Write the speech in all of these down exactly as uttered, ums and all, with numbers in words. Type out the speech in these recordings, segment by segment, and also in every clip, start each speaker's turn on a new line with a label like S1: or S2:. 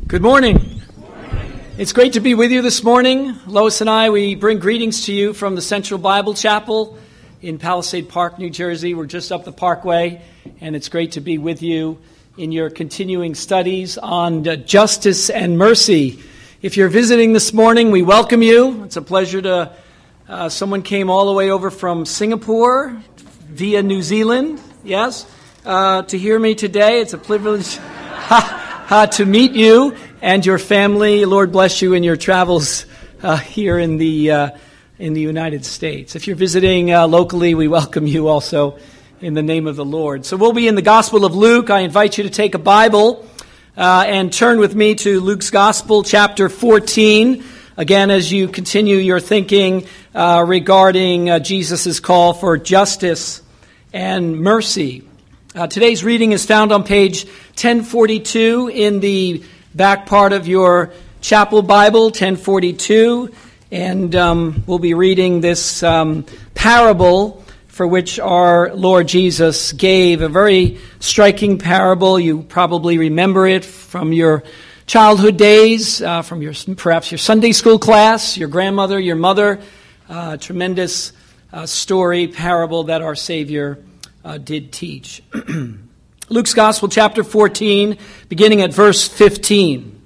S1: Good morning. Good morning. It's great to be with you this morning. Lois and I, we bring greetings to you from the Central Bible Chapel in Palisade Park, New Jersey. We're just up the parkway, and it's great to be with you in your continuing studies on uh, justice and mercy. If you're visiting this morning, we welcome you. It's a pleasure to, uh, someone came all the way over from Singapore via New Zealand, yes, uh, to hear me today. It's a privilege uh, to meet you and your family. Lord bless you in your travels uh, here in the uh, in the United States. If you're visiting uh, locally, we welcome you also in the name of the Lord. So we'll be in the Gospel of Luke. I invite you to take a Bible uh, and turn with me to Luke's Gospel, chapter fourteen. Again, as you continue your thinking uh, regarding uh, Jesus' call for justice and mercy. Uh, today's reading is found on page ten forty-two in the back part of your chapel Bible, ten forty-two, and um, we'll be reading this um, parable for which our Lord Jesus gave, a very striking parable. You probably remember it from your childhood days, uh, from your perhaps your Sunday school class, your grandmother, your mother. Uh, tremendous uh, story, parable that our Savior uh, did teach. Luke's Gospel, chapter fourteen, beginning at verse fifteen.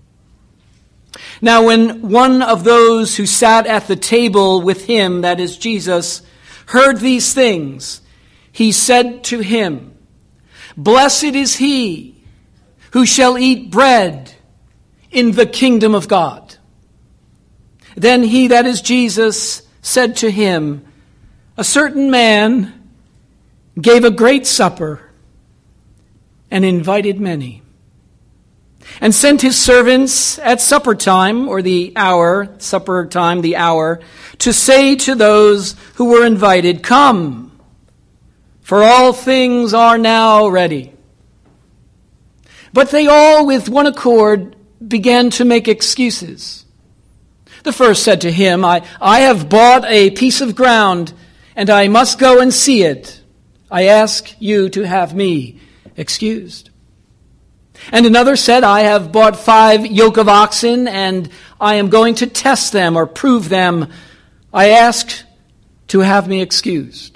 S1: Now when one of those who sat at the table with him, that is Jesus, heard these things, he said to him, "Blessed is he who shall eat bread in the kingdom of God." Then he, that is Jesus, said to him, "A certain man gave a great supper and invited many, and sent his servants at supper time, or the hour, supper time, the hour, to say to those who were invited, 'Come, for all things are now ready.' But they all with one accord began to make excuses. The first said to him, I, I have bought a piece of ground, and I must go and see it. I ask you to have me excused." And another said, "I have bought five yoke of oxen, and I am going to test them or prove them. I ask to have me excused."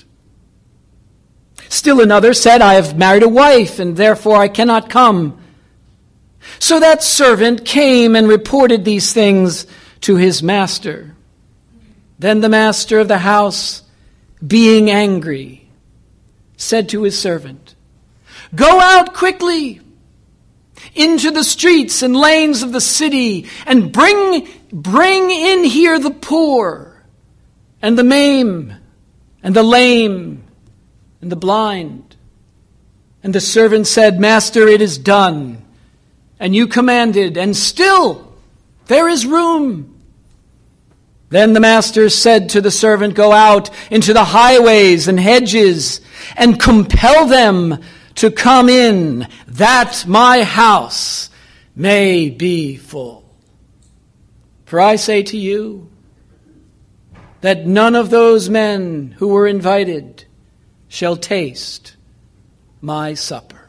S1: Still another said, "I have married a wife, and therefore I cannot come." So that servant came and reported these things to his master. Then the master of the house, being angry, said to his servant, "Go out quickly into the streets and lanes of the city, and bring, bring in here the poor, and the maimed, and the lame, and the blind." And the servant said, "Master, it is done, and you commanded, and still there is room." Then the master said to the servant, "Go out into the highways and hedges, and compel them to come in, that my house may be full. For I say to you that none of those men who were invited shall taste my supper."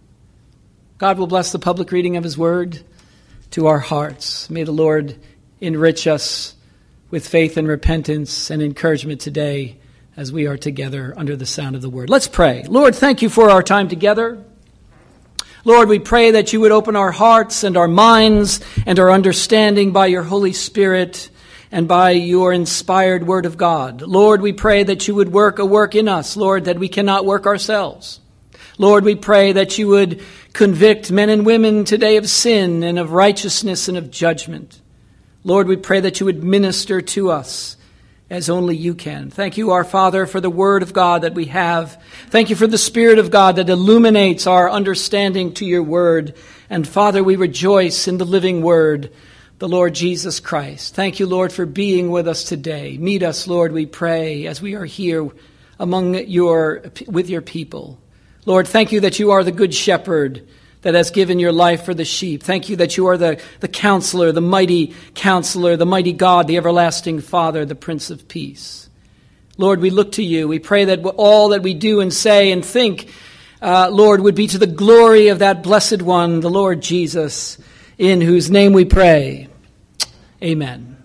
S1: God will bless the public reading of his word to our hearts. May the Lord enrich us with faith and repentance and encouragement today as we are together under the sound of the word. Let's pray. Lord, thank you for our time together. Lord, we pray that you would open our hearts and our minds and our understanding by your Holy Spirit and by your inspired word of God. Lord, we pray that you would work a work in us, Lord, that we cannot work ourselves. Lord, we pray that you would convict men and women today of sin and of righteousness and of judgment. Lord, we pray that you would minister to us as only you can. Thank you, our Father, for the word of God that we have. Thank you for the Spirit of God that illuminates our understanding to your word. And Father, we rejoice in the living word, the Lord Jesus Christ. Thank you, Lord, for being with us today. Meet us, Lord, we pray, as we are here among your, with your people. Lord, thank you that you are the good shepherd that has given your life for the sheep. Thank you that you are the, the counselor, the mighty counselor, the mighty God, the everlasting Father, the Prince of Peace. Lord, we look to you. We pray that all that we do and say and think, uh, Lord, would be to the glory of that blessed one, the Lord Jesus, in whose name we pray. Amen.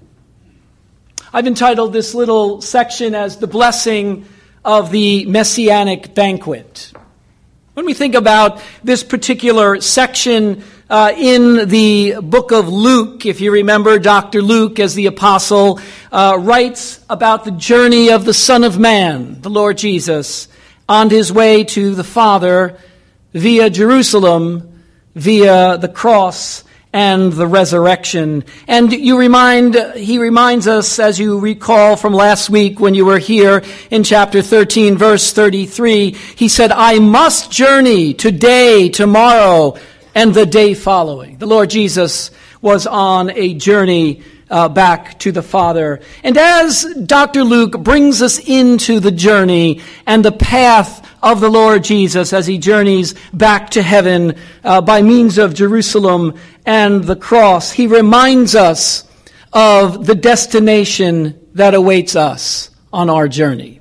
S1: I've entitled this little section as the blessing of the Messianic banquet. When we think about this particular section uh, in the book of Luke, if you remember, Doctor Luke, as the apostle, uh, writes about the journey of the Son of Man, the Lord Jesus, on his way to the Father via Jerusalem, via the cross and the resurrection. And you remind, he reminds us, as you recall from last week when you were here in chapter thirteen, verse thirty-three, he said, I must journey today, tomorrow, and the day following. The Lord Jesus was on a journey uh, back to the Father. And as Doctor Luke brings us into the journey and the path of the Lord Jesus as he journeys back to heaven uh, by means of Jerusalem and the cross, he reminds us of the destination that awaits us on our journey.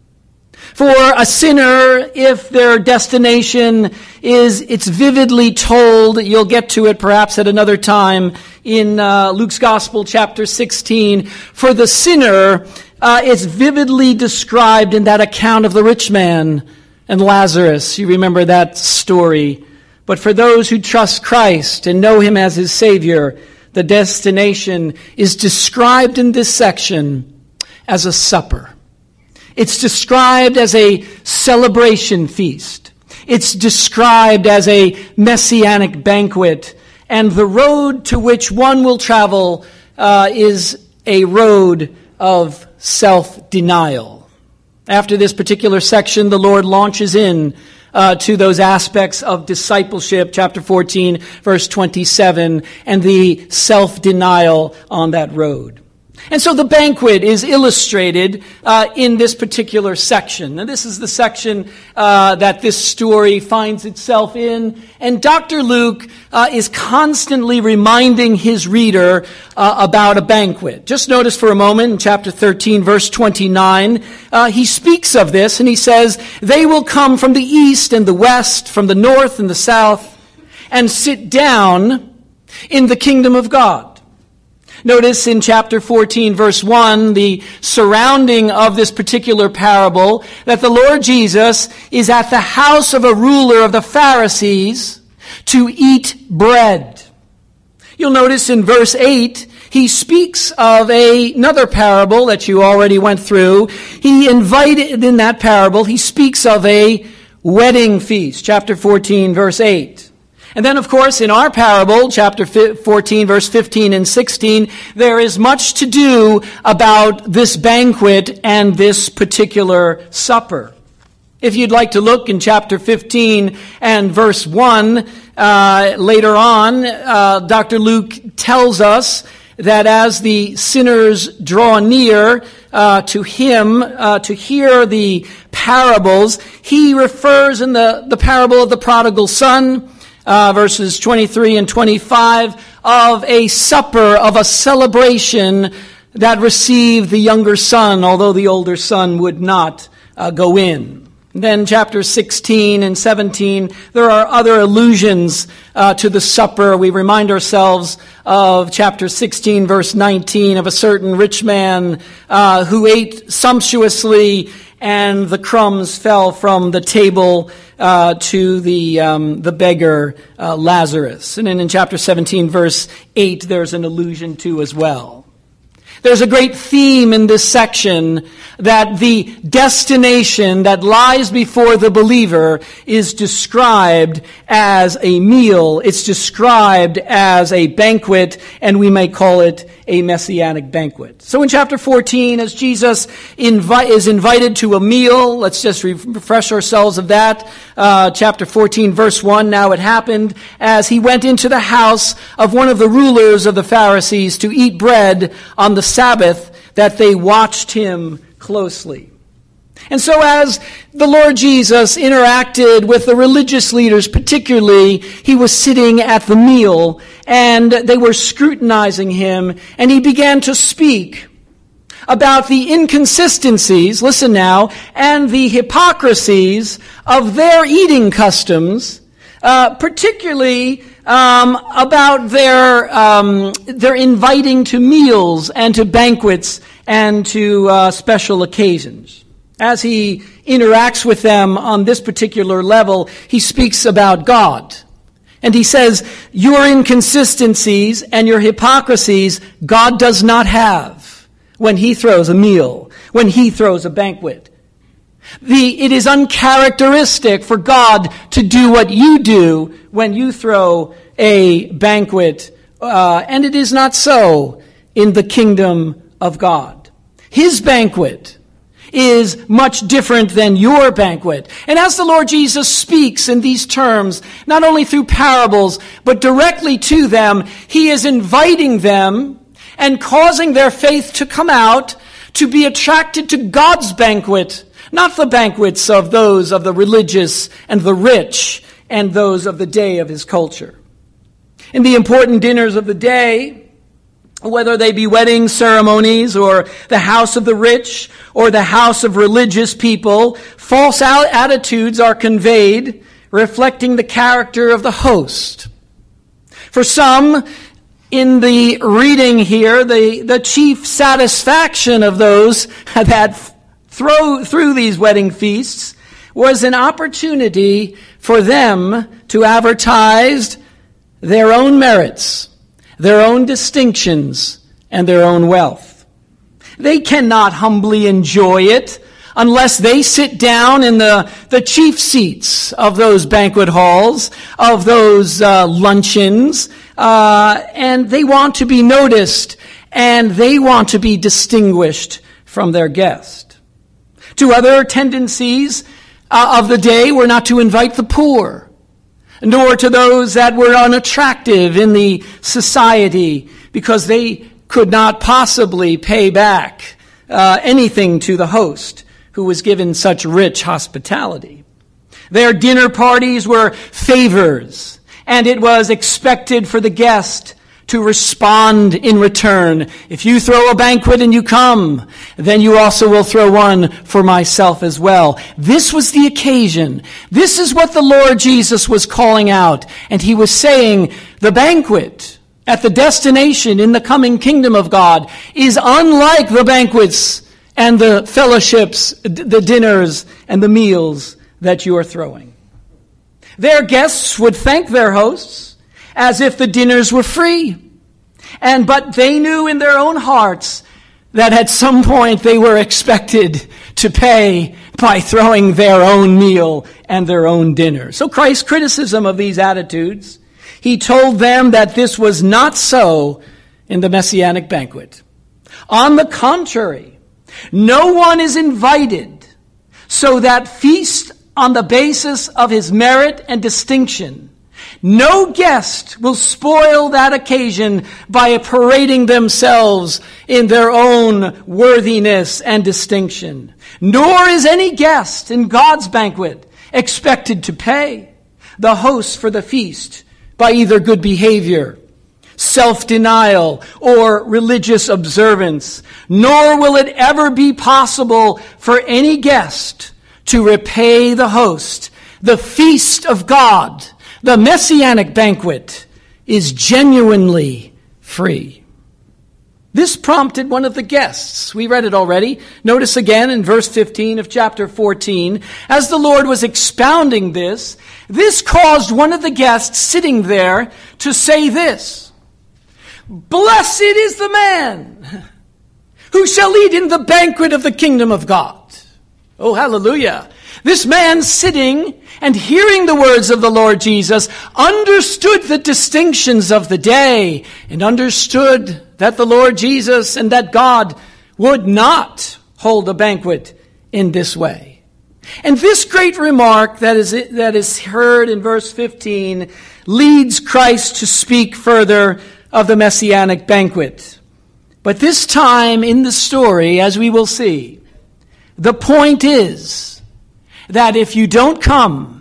S1: For a sinner, if their destination is, it's vividly told, you'll get to it perhaps at another time in uh, Luke's Gospel, chapter sixteen. For the sinner, uh, it's vividly described in that account of the rich man and Lazarus. You remember that story. But for those who trust Christ and know him as his Savior, the destination is described in this section as a supper. It's described as a celebration feast. It's described as a messianic banquet. And the road to which one will travel uh, is a road of self-denial. After this particular section, the Lord launches in uh, to those aspects of discipleship, chapter fourteen, verse twenty-seven, and the self-denial on that road. And so the banquet is illustrated uh, in this particular section. And this is the section uh, that this story finds itself in. And Doctor Luke uh, is constantly reminding his reader uh, about a banquet. Just notice for a moment in chapter thirteen, verse twenty-nine, uh, he speaks of this and he says, they will come from the east and the west, from the north and the south, and sit down in the kingdom of God. Notice in chapter fourteen, verse one, the surrounding of this particular parable, that the Lord Jesus is at the house of a ruler of the Pharisees to eat bread. You'll notice in verse eight, he speaks of a, another parable that you already went through. He invited, in that parable, he speaks of a wedding feast, chapter fourteen, verse eight. And then, of course, in our parable, chapter fourteen, verse fifteen and sixteen, there is much to do about this banquet and this particular supper. If you'd like to look in chapter fifteen and verse one, uh, later on, uh, Doctor Luke tells us that as the sinners draw near uh, to him uh, to hear the parables, he refers in the, the parable of the prodigal son, Uh, verses twenty-three and twenty-five, of a supper, of a celebration that received the younger son, although the older son would not uh, go in. Then chapter sixteen and seventeen, there are other allusions uh, to the supper. We remind ourselves of chapter sixteen, verse nineteen, of a certain rich man uh, who ate sumptuously, and the crumbs fell from the table uh, to the um, the beggar uh, Lazarus. And then in chapter seventeen, verse eight, there's an allusion to as well. There's a great theme in this section that the destination that lies before the believer is described as a meal. It's described as a banquet, and we may call it a messianic banquet. So in chapter fourteen, as Jesus invi- is invited to a meal, let's just refresh ourselves of that. Uh, chapter fourteen, verse one, now it happened as he went into the house of one of the rulers of the Pharisees to eat bread on the Sabbath, that they watched him closely. And so as the Lord Jesus interacted with the religious leaders, particularly, he was sitting at the meal and they were scrutinizing him, and he began to speak about the inconsistencies, listen now, and the hypocrisies of their eating customs, uh, particularly um, about their um, their inviting to meals and to banquets and to uh, special occasions. As he interacts with them on this particular level, he speaks about God. And he says, your inconsistencies and your hypocrisies God does not have when he throws a meal, when he throws a banquet. The, it is uncharacteristic for God to do what you do when you throw a banquet, uh, and it is not so in the kingdom of God. His banquet is much different than your banquet. And as the Lord Jesus speaks in these terms, not only through parables, but directly to them, he is inviting them and causing their faith to come out, to be attracted to God's banquet, not the banquets of those of the religious and the rich and those of the day of his culture. In the important dinners of the day, whether they be wedding ceremonies or the house of the rich or the house of religious people, false attitudes are conveyed, reflecting the character of the host. For some, in the reading here, the, the chief satisfaction of those that throw through these wedding feasts was an opportunity for them to advertise their own merits, their own distinctions, and their own wealth. They cannot humbly enjoy it unless they sit down in the, the chief seats of those banquet halls, of those uh, luncheons, uh, and they want to be noticed, and they want to be distinguished from their guest. Two other tendencies uh, of the day were not to invite the poor, nor to those that were unattractive in the society, because they could not possibly pay back uh, anything to the host who was given such rich hospitality. Their dinner parties were favors, and it was expected for the guest to respond in return. If you throw a banquet and you come, then you also will throw one for myself as well. This was the occasion. This is what the Lord Jesus was calling out. And he was saying, the banquet at the destination in the coming kingdom of God is unlike the banquets and the fellowships, the dinners and the meals that you are throwing. Their guests would thank their hosts as if the dinners were free. And but they knew in their own hearts that at some point they were expected to pay by throwing their own meal and their own dinner. So Christ's criticism of these attitudes, he told them that this was not so in the Messianic banquet. On the contrary, no one is invited so that feast on the basis of his merit and distinction. No guest will spoil that occasion by parading themselves in their own worthiness and distinction. Nor is any guest in God's banquet expected to pay the host for the feast by either good behavior, self-denial, or religious observance. Nor will it ever be possible for any guest to repay the host. The feast of God, the Messianic banquet, is genuinely free. This prompted one of the guests. We read it already. Notice again in verse fifteen of chapter fourteen, as the Lord was expounding this, this caused one of the guests sitting there to say this: "Blessed is the man who shall eat in the banquet of the kingdom of God." Oh, hallelujah. This man sitting and hearing the words of the Lord Jesus understood the distinctions of the day and understood that the Lord Jesus and that God would not hold a banquet in this way. And this great remark that is that is heard in verse fifteen leads Christ to speak further of the Messianic banquet. But this time in the story, as we will see, the point is that if you don't come,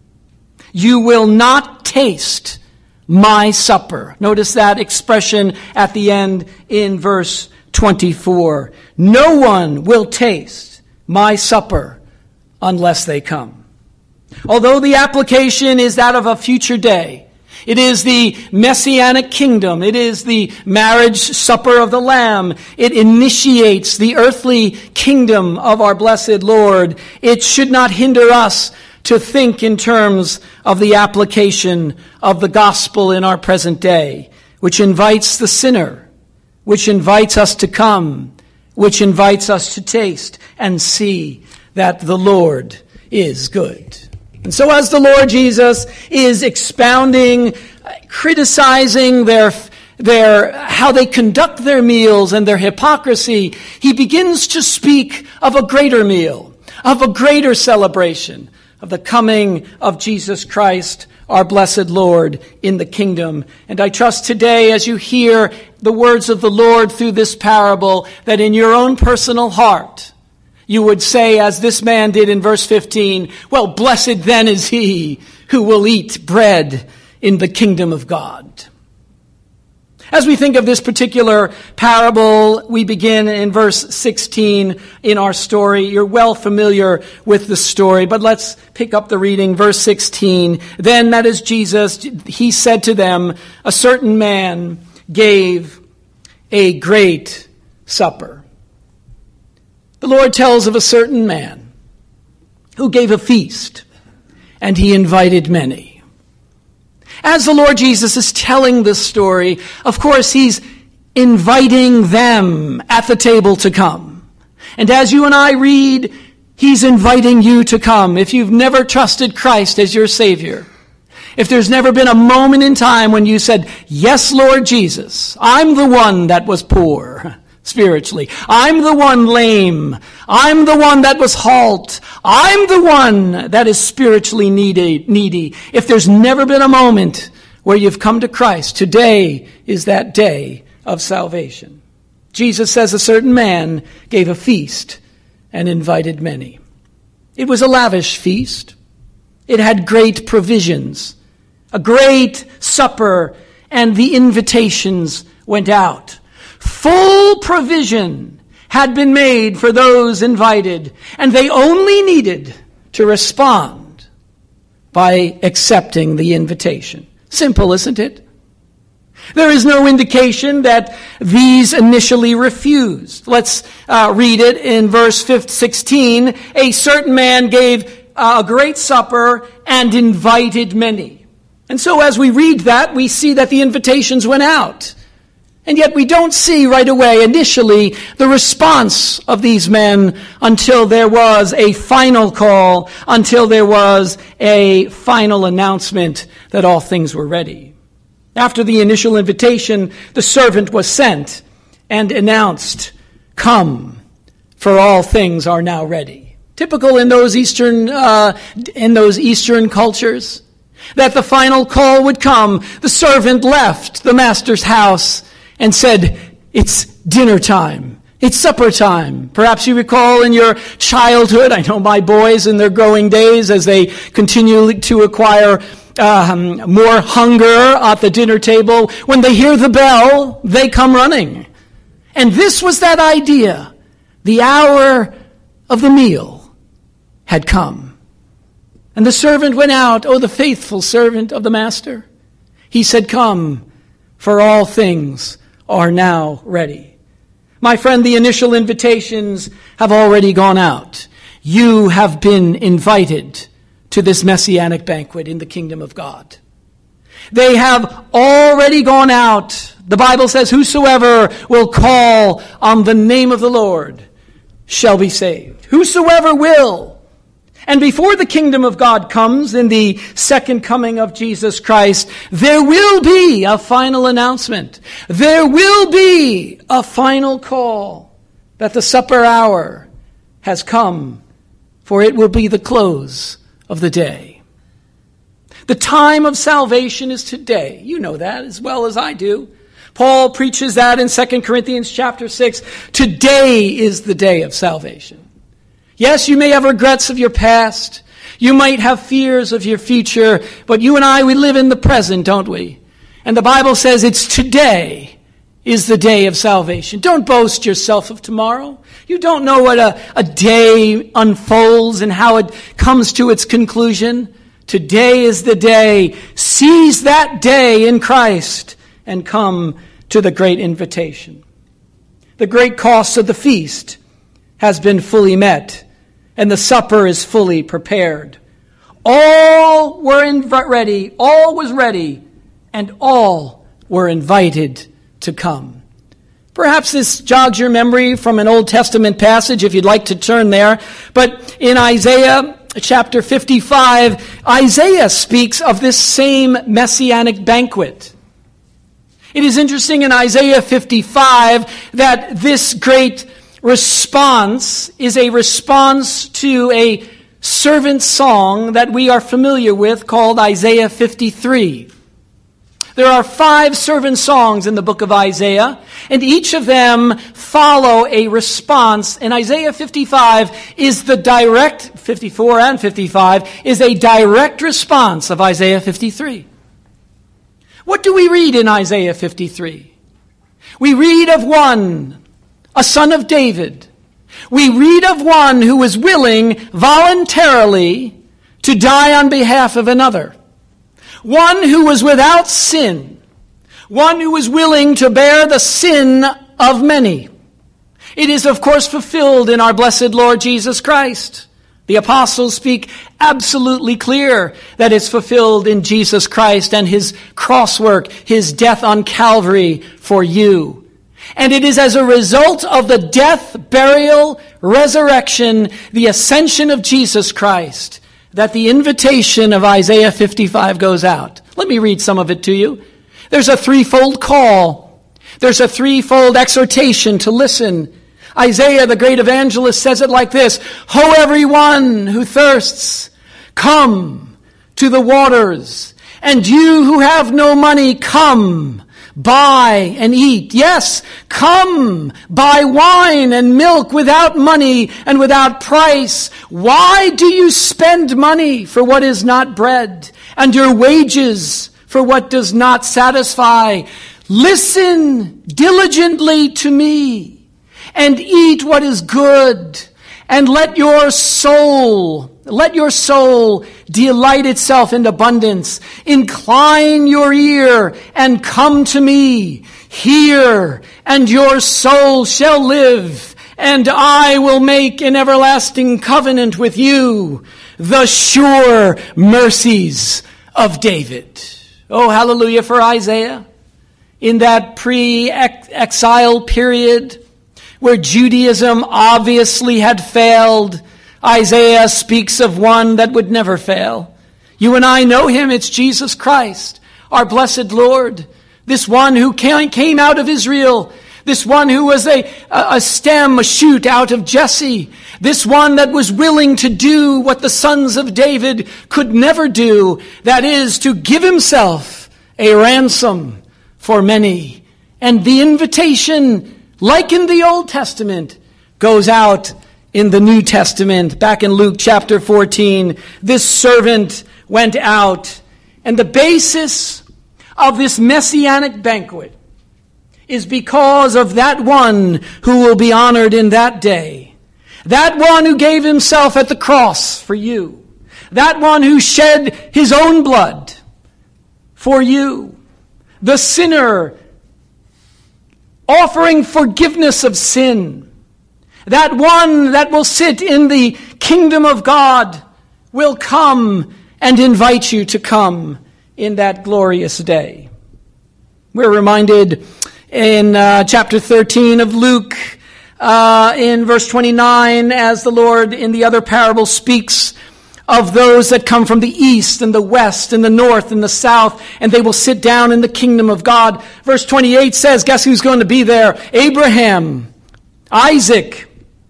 S1: you will not taste my supper. Notice that expression at the end in verse twenty-four. No one will taste my supper unless they come. Although the application is that of a future day, It is the messianic kingdom. It is the marriage supper of the Lamb. It initiates the earthly kingdom of our blessed Lord. It should not hinder us to think in terms of the application of the gospel in our present day, which invites the sinner, which invites us to come, which invites us to taste and see that the Lord is good. And so as the Lord Jesus is expounding, criticizing their, their, how they conduct their meals and their hypocrisy, he begins to speak of a greater meal, of a greater celebration, of the coming of Jesus Christ, our blessed Lord, in the kingdom. And I trust today, as you hear the words of the Lord through this parable, that in your own personal heart, you would say, as this man did in verse fifteen, well, blessed then is he who will eat bread in the kingdom of God. As we think of this particular parable, we begin in verse sixteen in our story. You're well familiar with the story, but let's pick up the reading. Verse sixteen. Then, that is Jesus, he said to them, a certain man gave a great supper. The Lord tells of a certain man who gave a feast, and he invited many. As the Lord Jesus is telling this story, of course, he's inviting them at the table to come. And as you and I read, he's inviting you to come. If you've never trusted Christ as your Savior, if there's never been a moment in time when you said, yes, Lord Jesus, I'm the one that was poor spiritually. I'm the one lame. I'm the one that was halt. I'm the one that is spiritually needy. needy. If there's never been a moment where you've come to Christ, today is that day of salvation. Jesus says a certain man gave a feast and invited many. It was a lavish feast. It had great provisions, a great supper, and the invitations went out. Full provision had been made for those invited, and they only needed to respond by accepting the invitation. Simple, isn't it? There is no indication that these initially refused. Let's uh, read it in verse sixteen. A certain man gave a great supper and invited many. And so as we read that, we see that the invitations went out. And yet we don't see right away initially the response of these men until there was a final call, until there was a final announcement that all things were ready. After the initial invitation, the servant was sent and announced, come, for all things are now ready. Typical in those Eastern, uh, in those Eastern cultures, that the final call would come. The servant left the master's house and said, it's dinner time. It's supper time. Perhaps you recall in your childhood, I know my boys in their growing days, as they continue to acquire um, more hunger at the dinner table, when they hear the bell, they come running. And this was that idea. The hour of the meal had come. And the servant went out, oh, the faithful servant of the master. He said, come, for all things are now ready. My friend, the initial invitations have already gone out. You have been invited to this messianic banquet in the kingdom of God. They have already gone out. The Bible says, whosoever will call on the name of the Lord shall be saved. Whosoever will. And before the kingdom of God comes in the second coming of Jesus Christ, there will be a final announcement. There will be a final call that the supper hour has come, for it will be the close of the day. The time of salvation is today. You know that as well as I do. Paul preaches that in Second Corinthians chapter six. Today is the day of salvation. Yes, you may have regrets of your past. You might have fears of your future. But you and I, we live in the present, don't we? And the Bible says it's today is the day of salvation. Don't boast yourself of tomorrow. You don't know what a, a day unfolds and how it comes to its conclusion. Today is the day. Seize that day in Christ and come to the great invitation. The great cost of the feast has been fully met, and the supper is fully prepared. All were in ready, all was ready, and all were invited to come. Perhaps this jogs your memory from an Old Testament passage, if you'd like to turn there. But in Isaiah chapter fifty-five, Isaiah speaks of this same messianic banquet. It is interesting in Isaiah fifty-five that this great response is a response to a servant song that we are familiar with called Isaiah fifty-three. There are five servant songs in the book of Isaiah, and each of them follow a response. And Isaiah fifty-five is the direct, fifty-four and fifty-five, is a direct response of Isaiah fifty-three. What do we read in Isaiah fifty-three? We read of one, a son of David. We read of one who was willing voluntarily to die on behalf of another. One who was without sin. One who was willing to bear the sin of many. It is, of course, fulfilled in our blessed Lord Jesus Christ. The apostles speak absolutely clear that it's fulfilled in Jesus Christ and his cross work, his death on Calvary for you. And it is as a result of the death, burial, resurrection, the ascension of Jesus Christ, that the invitation of Isaiah fifty-five goes out. Let me read some of it to you. There's a threefold call. There's a threefold exhortation to listen. Isaiah, the great evangelist, says it like this: Ho, everyone who thirsts, come to the waters. And you who have no money, come, buy and eat. Yes, come, buy wine and milk without money and without price. Why do you spend money for what is not bread, and your wages for what does not satisfy? Listen diligently to me, and eat what is good, and let your soul, let your soul delight itself in abundance. Incline your ear and come to me. Hear, and your soul shall live, and I will make an everlasting covenant with you, the sure mercies of David. Oh, hallelujah for Isaiah. In that pre-exile period, where Judaism obviously had failed, Isaiah speaks of one that would never fail. You and I know him. It's Jesus Christ, our blessed Lord. This one who came out of Israel. This one who was a, a stem, a shoot out of Jesse. This one that was willing to do what the sons of David could never do. That is, to give himself a ransom for many. And the invitation, like in the Old Testament, goes out in the New Testament. Back in Luke chapter fourteen, this servant went out. And the basis of this messianic banquet is because of that one who will be honored in that day. That one who gave himself at the cross for you. That one who shed his own blood for you. The sinner offering forgiveness of sin. That one that will sit in the kingdom of God will come and invite you to come in that glorious day. We're reminded in uh, chapter thirteen of Luke, uh, in verse twenty-nine, as the Lord in the other parable speaks of those that come from the east and the west and the north and the south, and they will sit down in the kingdom of God. Verse twenty-eight says, guess who's going to be there? Abraham, Isaac,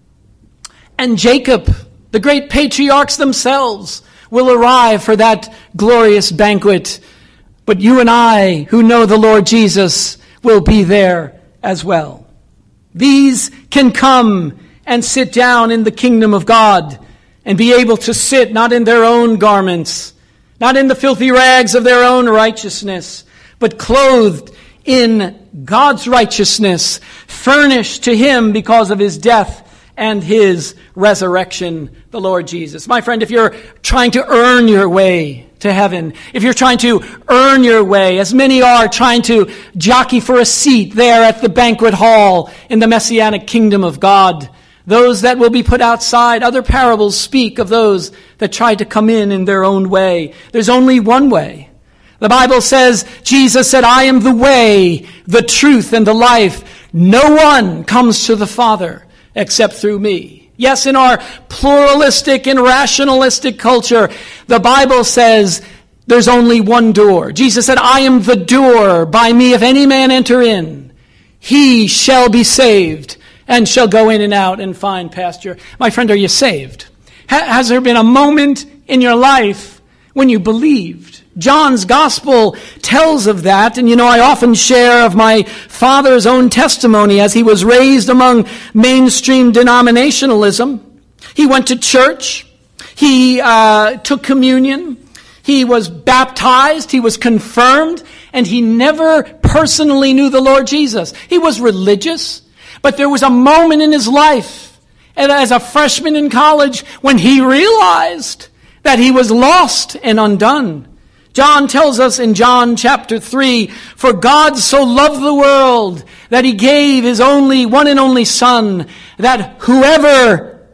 S1: and Jacob, the great patriarchs themselves, will arrive for that glorious banquet. But you and I, who know the Lord Jesus, will be there as well. These can come and sit down in the kingdom of God and be able to sit not in their own garments, not in the filthy rags of their own righteousness, but clothed in God's righteousness, furnished to him because of his death and his resurrection, the Lord Jesus. My friend, if you're trying to earn your way to heaven, if you're trying to earn your way, as many are trying to jockey for a seat there at the banquet hall in the Messianic kingdom of God, those that will be put outside. Other parables speak of those that try to come in in their own way. There's only one way. The Bible says, Jesus said, I am the way, the truth, and the life. No one comes to the Father except through me. Yes, in our pluralistic and rationalistic culture, the Bible says there's only one door. Jesus said, I am the door. By me, if any man enter in, he shall be saved and shall go in and out and find pasture. My friend, are you saved? Ha- has there been a moment in your life when you believed? John's gospel tells of that, and you know, I often share of my father's own testimony as he was raised among mainstream denominationalism. He went to church, he uh, took communion, he was baptized, he was confirmed, and he never personally knew the Lord Jesus. He was religious, but there was a moment in his life, and as a freshman in college, when he realized that he was lost and undone. John tells us in John chapter three, for God so loved the world that he gave his only, one and only Son, that whoever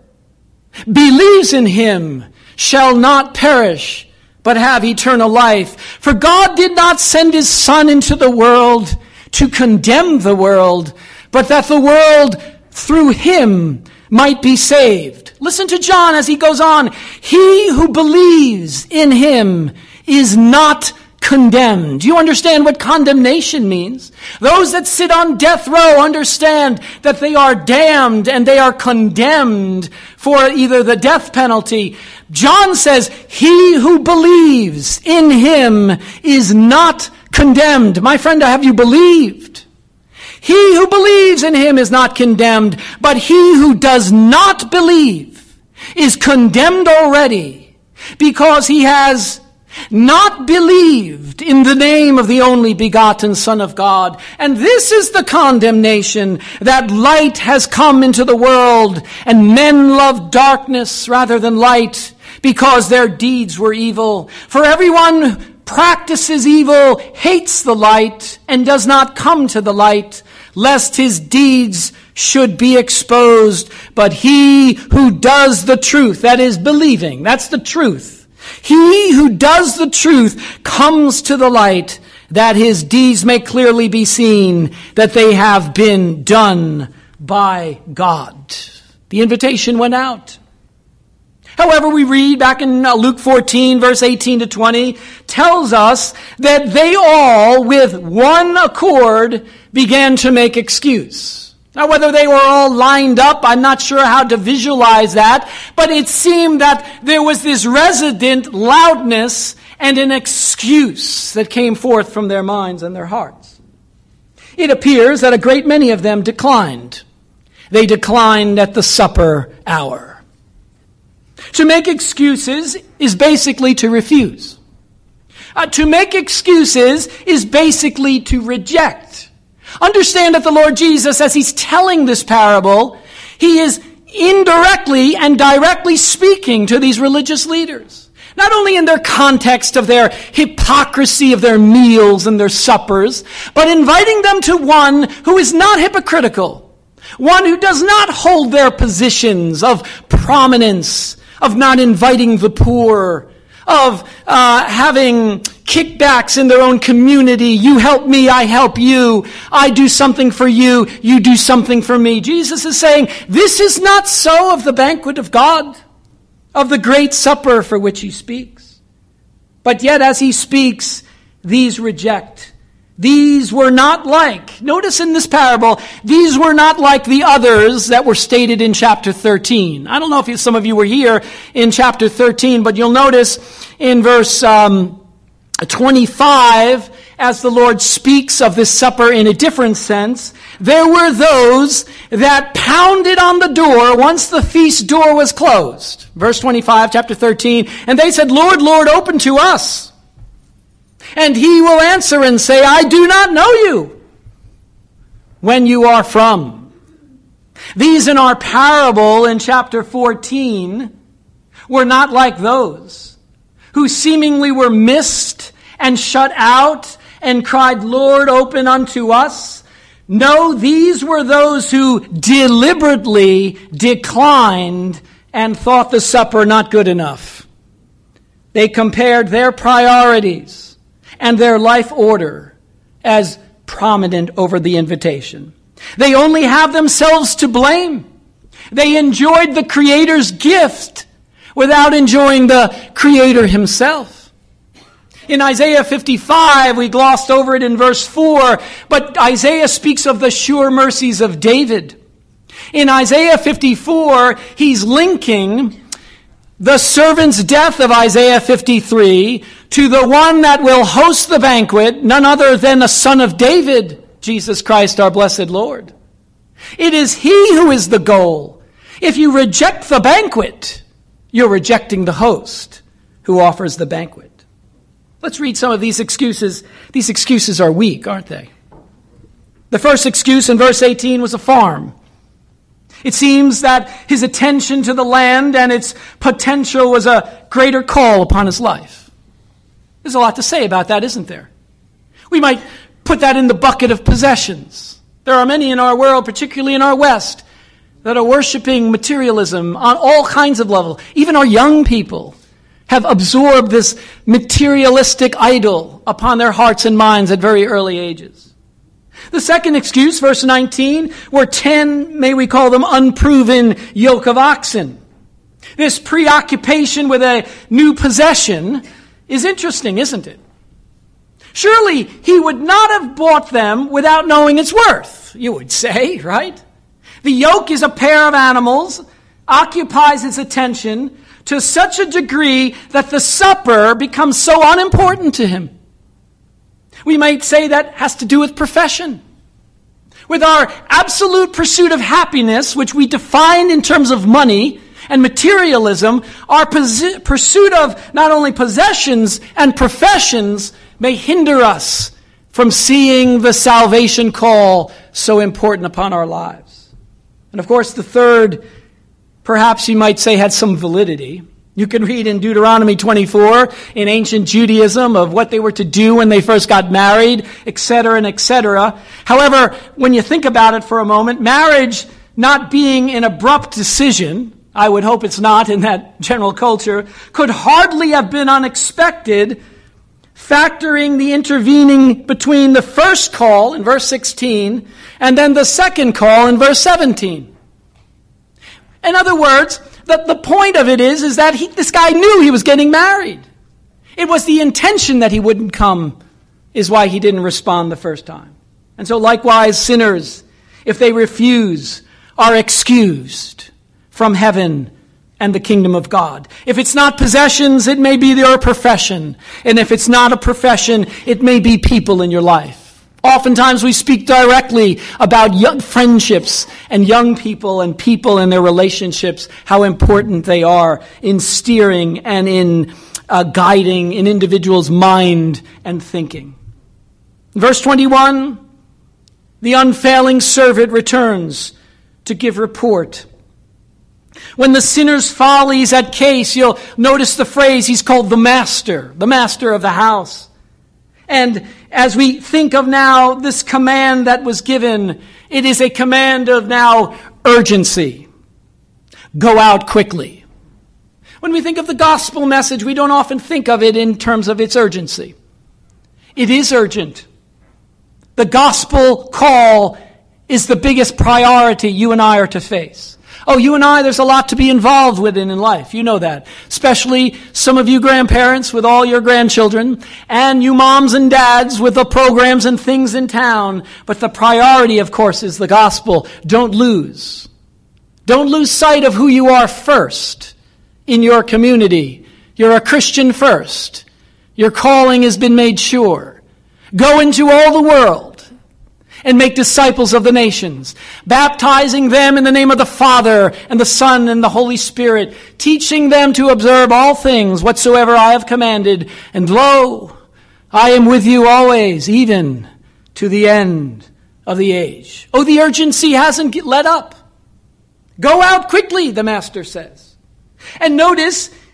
S1: believes in him shall not perish, but have eternal life. For God did not send his Son into the world to condemn the world, but that the world through him might be saved. Listen to John as he goes on. He who believes in him is not condemned. Do you understand what condemnation means? Those that sit on death row understand that they are damned and they are condemned for either the death penalty. John says, he who believes in him is not condemned. My friend, have you believed? He who believes in him is not condemned, but he who does not believe is condemned already, because he has not believed in the name of the only begotten Son of God. And this is the condemnation, that light has come into the world, and men love darkness rather than light, because their deeds were evil. For everyone who practices evil hates the light and does not come to the light, lest his deeds should be exposed. But he who does the truth, that is believing, that's the truth, he who does the truth comes to the light, that his deeds may clearly be seen, that they have been done by God. The invitation went out. However, we read back in Luke fourteen, verse eighteen to twenty, tells us that they all, with one accord, began to make excuse. Now, whether they were all lined up, I'm not sure how to visualize that, but it seemed that there was this resident loudness and an excuse that came forth from their minds and their hearts. It appears that a great many of them declined. They declined at the supper hour. To make excuses is basically to refuse. Uh, to make excuses is basically to reject. Understand that the Lord Jesus, as he's telling this parable, he is indirectly and directly speaking to these religious leaders. Not only in their context of their hypocrisy of their meals and their suppers, but inviting them to one who is not hypocritical, one who does not hold their positions of prominence, of not inviting the poor, of uh, having kickbacks in their own community. You help me, I help you. I do something for you, you do something for me. Jesus is saying, this is not so of the banquet of God, of the great supper for which he speaks. But yet as he speaks, these reject. These were not like, notice in this parable, these were not like the others that were stated in chapter thirteen. I don't know if you, some of you were here in chapter thirteen, but you'll notice in verse um, twenty-five, as the Lord speaks of this supper in a different sense, there were those that pounded on the door once the feast door was closed. Verse twenty-five, chapter thirteen, and they said, Lord, Lord, open to us. And he will answer and say, I do not know you, when you are from. These in our parable in chapter fourteen were not like those who seemingly were missed and shut out and cried, Lord, open unto us. No, these were those who deliberately declined and thought the supper not good enough. They compared their priorities and their life order as prominent over the invitation. They only have themselves to blame. They enjoyed the Creator's gift without enjoying the Creator himself. In Isaiah fifty-five, we glossed over it in verse four, but Isaiah speaks of the sure mercies of David. In Isaiah fifty-four, he's linking the servant's death of Isaiah fifty-three to the one that will host the banquet, none other than the Son of David, Jesus Christ, our blessed Lord. It is he who is the goal. If you reject the banquet, you're rejecting the host who offers the banquet. Let's read some of these excuses. These excuses are weak, aren't they? The first excuse in verse eighteen was a farm. It seems that his attention to the land and its potential was a greater call upon his life. There's a lot to say about that, isn't there? We might put that in the bucket of possessions. There are many in our world, particularly in our West, that are worshiping materialism on all kinds of levels. Even our young people have absorbed this materialistic idol upon their hearts and minds at very early ages. The second excuse, verse nineteen, were ten, may we call them, unproven yoke of oxen. This preoccupation with a new possession is interesting, isn't it? Surely he would not have bought them without knowing its worth, you would say, right? The yoke is a pair of animals, occupies his attention to such a degree that the supper becomes so unimportant to him. We might say that has to do with profession. With our absolute pursuit of happiness, which we define in terms of money and materialism, our posi- pursuit of not only possessions and professions may hinder us from seeing the salvation call so important upon our lives. And of course, the third, perhaps you might say, had some validity. You can read in Deuteronomy twenty-four in ancient Judaism of what they were to do when they first got married, et cetera, and et cetera. However, when you think about it for a moment, marriage not being an abrupt decision, I would hope it's not in that general culture, could hardly have been unexpected, factoring the intervening between the first call in verse sixteen and then the second call in verse seventeen. In other words, the, the point of it is, is that he, this guy knew he was getting married. It was the intention that he wouldn't come is why he didn't respond the first time. And so likewise, sinners, if they refuse, are excused from heaven and the kingdom of God. If it's not possessions, it may be your profession. And if it's not a profession, it may be people in your life. Oftentimes we speak directly about young friendships and young people and people and their relationships, how important they are in steering and in uh, guiding an individual's mind and thinking. Verse twenty-one, the unfailing servant returns to give report. When the sinner's folly is at case, you'll notice the phrase, he's called the master, the master of the house. And as we think of now this command that was given, it is a command of now urgency. Go out quickly. When we think of the gospel message, we don't often think of it in terms of its urgency. It is urgent. The gospel call is the biggest priority you and I are to face. Oh, you and I, there's a lot to be involved with in, in life. You know that. Especially some of you grandparents with all your grandchildren, and you moms and dads with the programs and things in town. But the priority, of course, is the gospel. Don't lose. Don't lose sight of who you are first in your community. You're a Christian first. Your calling has been made sure. Go into all the world and make disciples of the nations, baptizing them in the name of the Father and the Son and the Holy Spirit, teaching them to observe all things whatsoever I have commanded. And lo, I am with you always, even to the end of the age. Oh, the urgency hasn't let up. Go out quickly, the Master says. And notice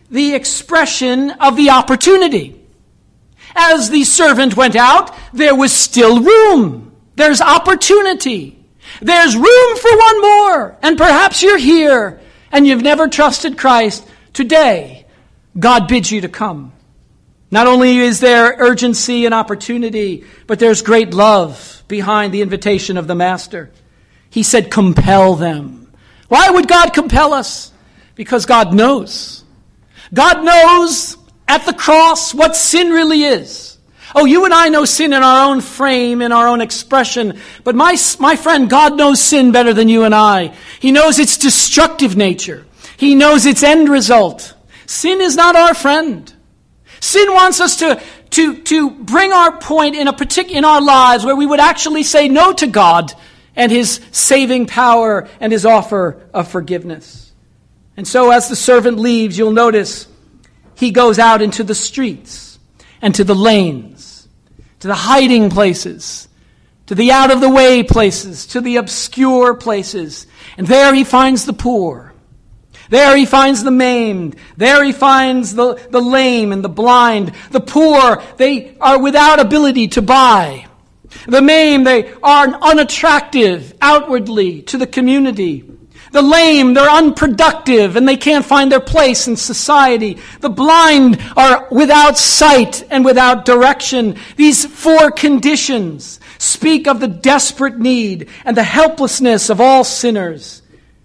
S1: the expression of the opportunity. As the servant went out, there was still room. There's opportunity. There's room for one more. And perhaps you're here and you've never trusted Christ. Today, God bids you to come. Not only is there urgency and opportunity, but there's great love behind the invitation of the Master. He said, compel them. Why would God compel us? Because God knows. God knows at the cross what sin really is. Oh, you and I know sin in our own frame, in our own expression. But my, my friend, God knows sin better than you and I. He knows its destructive nature. He knows its end result. Sin is not our friend. Sin wants us to, to, to bring our point in a particular, in our lives where we would actually say no to God and His saving power and His offer of forgiveness. And so as the servant leaves, you'll notice he goes out into the streets and to the lanes, to the hiding places, to the out-of-the-way places, to the obscure places. And there he finds the poor. There he finds the maimed. There he finds the, the lame and the blind. The poor, they are without ability to buy. The maimed, they are unattractive outwardly to the community. The lame, they're unproductive and they can't find their place in society. The blind are without sight and without direction. These four conditions speak of the desperate need and the helplessness of all sinners.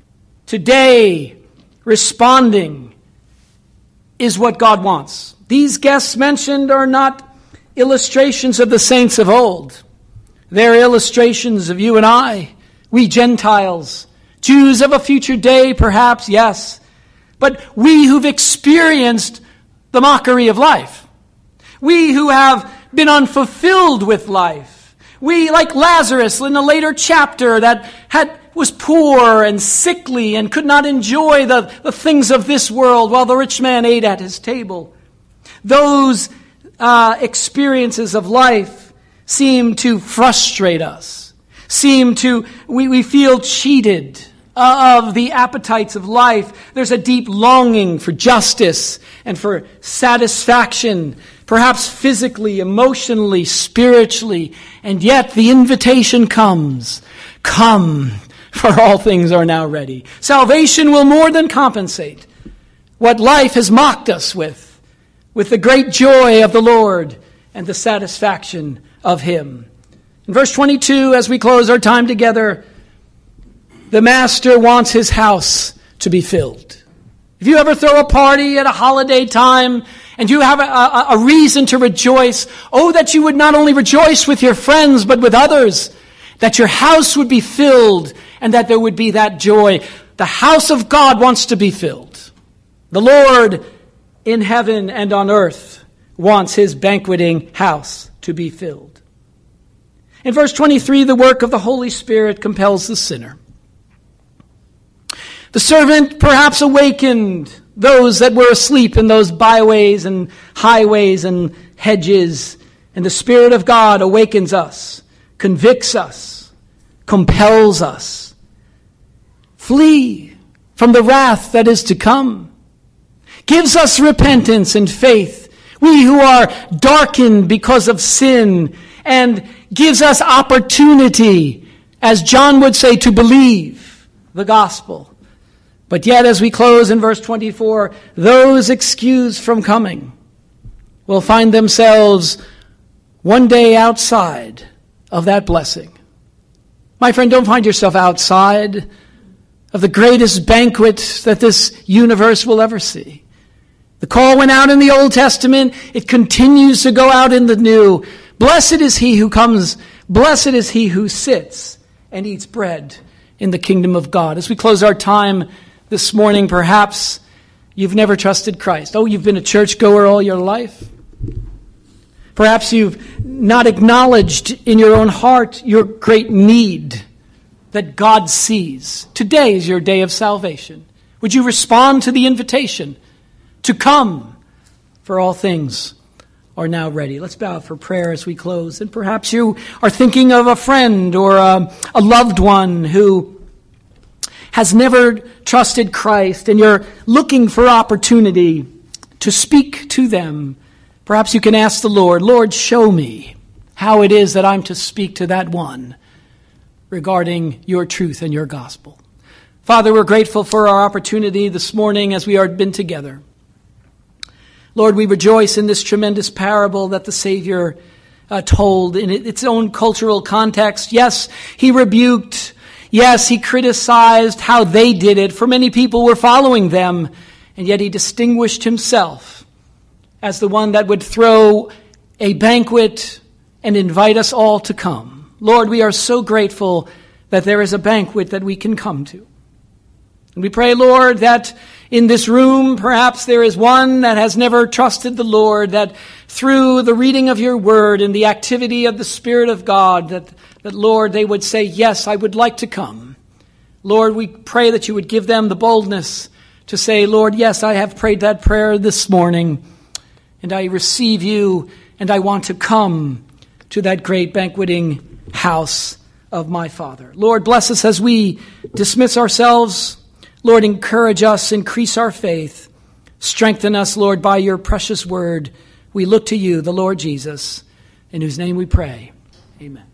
S1: Today, responding is what God wants. These guests mentioned are not illustrations of the saints of old. They're illustrations of you and I, we Gentiles, Jews of a future day, perhaps, yes. But we who've experienced the mockery of life. We who have been unfulfilled with life. We, like Lazarus in a later chapter, that had was poor and sickly and could not enjoy the, the things of this world while the rich man ate at his table. Those uh, experiences of life seem to frustrate us, seem to, we, we feel cheated of the appetites of life. There's a deep longing for justice and for satisfaction, perhaps physically, emotionally, spiritually. And yet the invitation comes, come, for all things are now ready. Salvation will more than compensate what life has mocked us with, with the great joy of the Lord and the satisfaction of Him. In verse twenty-two, as we close our time together, the Master wants His house to be filled. If you ever throw a party at a holiday time and you have a, a, a reason to rejoice, oh, that you would not only rejoice with your friends, but with others, that your house would be filled and that there would be that joy. The house of God wants to be filled. The Lord in heaven and on earth wants His banqueting house to be filled. In verse twenty-three, the work of the Holy Spirit compels the sinner. The servant perhaps awakened those that were asleep in those byways and highways and hedges, and the Spirit of God awakens us, convicts us, compels us. Flee from the wrath that is to come. Gives us repentance and faith. We who are darkened because of sin, and gives us opportunity, as John would say, to believe the gospel. But yet, as we close in verse twenty-four, those excused from coming will find themselves one day outside of that blessing. My friend, don't find yourself outside of the greatest banquet that this universe will ever see. The call went out in the Old Testament. It continues to go out in the New. Blessed is he who comes. Blessed is he who sits and eats bread in the kingdom of God. As we close our time this morning, perhaps you've never trusted Christ. Oh, you've been a churchgoer all your life. Perhaps you've not acknowledged in your own heart your great need that God sees. Today is your day of salvation. Would you respond to the invitation to come? For all things are now ready. Let's bow for prayer as we close. And perhaps you are thinking of a friend or a, a loved one who has never trusted Christ, and you're looking for opportunity to speak to them. Perhaps you can ask the Lord, Lord, show me how it is that I'm to speak to that one regarding your truth and your gospel. Father, we're grateful for our opportunity this morning as we have been together. Lord, we rejoice in this tremendous parable that the Savior uh, told in its own cultural context. Yes, he rebuked. Yes, he criticized how they did it, for many people were following them, and yet he distinguished himself as the one that would throw a banquet and invite us all to come. Lord, we are so grateful that there is a banquet that we can come to. And we pray, Lord, that in this room, perhaps there is one that has never trusted the Lord, that through the reading of your word and the activity of the Spirit of God, that, that, Lord, they would say, yes, I would like to come. Lord, we pray that you would give them the boldness to say, Lord, yes, I have prayed that prayer this morning, and I receive you, and I want to come to that great banqueting house of my Father. Lord, bless us as we dismiss ourselves. Lord, encourage us, increase our faith. Strengthen us, Lord, by your precious word. We look to you, the Lord Jesus, in whose name we pray. Amen.